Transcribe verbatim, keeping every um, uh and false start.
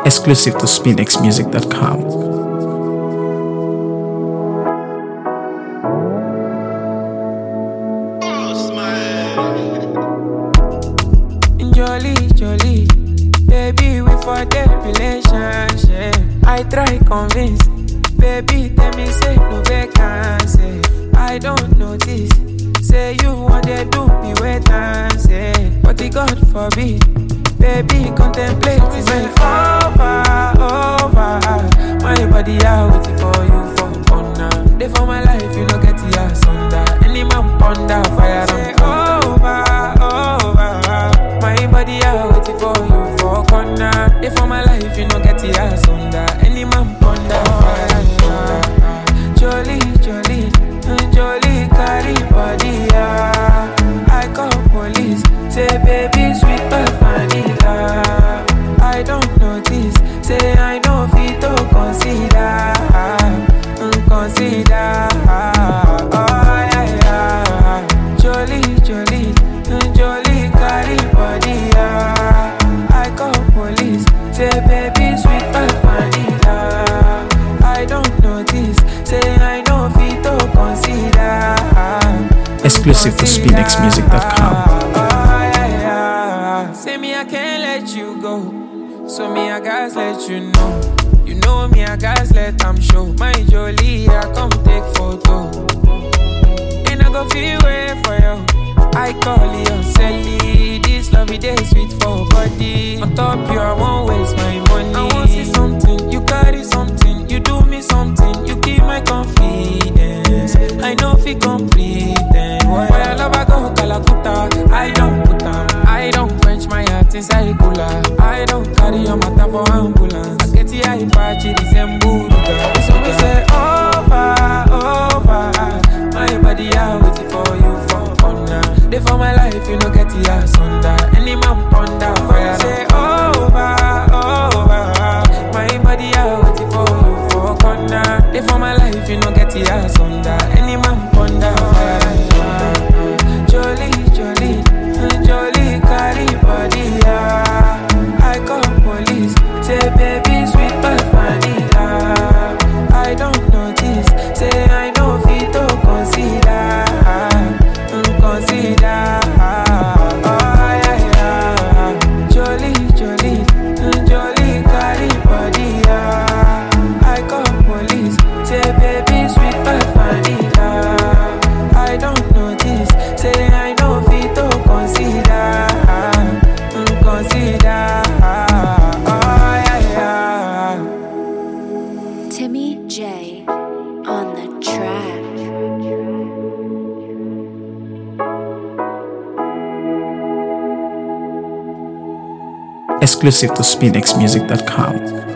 Exclusive to spin x music dot com. Jolly, jolly, baby, we for the relationship. I try convince, baby, tell me say no vacancy. I don't notice, say you want to do me wait and say, but the God forbid, baby, contemplate is my over, over. My body out waiting for you for honor. They for my life, you know get the ass under. Any man ponder fire and over, over. My body out waiting for you for corner. They for my life, you know get the ass under. Any man ponder fire and under. Jolly, jolly, jolly, carry body, yeah. I call police, say baby, sweet but vanilla. I don't notice, say I know fit to consider, mm, consider. Oh yeah, yeah. Jolly, jolly, jolly, carry body, yeah. I call police, say baby, sweet but vanilla. I don't notice, say I know fit to consider. Exclusive to spin x music dot com. Say me I can't let you go, so me I guys let you know. You know me I guys let them show. My Jolie, I come take photo, and I go feel way for you. I call you Sally, this lovey day sweet for body. On top you I won't waste my money. I want see something, you carry something, you do me something, you keep my confidence. I know if you complete then why I love I go Kalakuta. I don't put them, I don't quench my heart inside cooler. I don't carry your matter for ambulance. I get the eye patchy, this emburuga. So we say over, over. My body out waiting for you for honor. They for my life, you know get the ass under. Any man ponder fire. Say over, over. My body out waiting for you for corner. They for my life, you know get the ass under. Any man ponder fire. Jolly, jolly, jolly, carry body, yeah. I call police, say baby, sweet but vanilla. I don't notice, say I know fit to consider, mm, consider. Oh yeah, yeah. Jolly, jolly, jolly, carry body, yeah. I call police, say baby, sweet but vanilla. I don't notice, say I know fit to consider, mm, consider. Oh yeah, yeah. Timmy J on the track. Exclusive to spin x music dot com.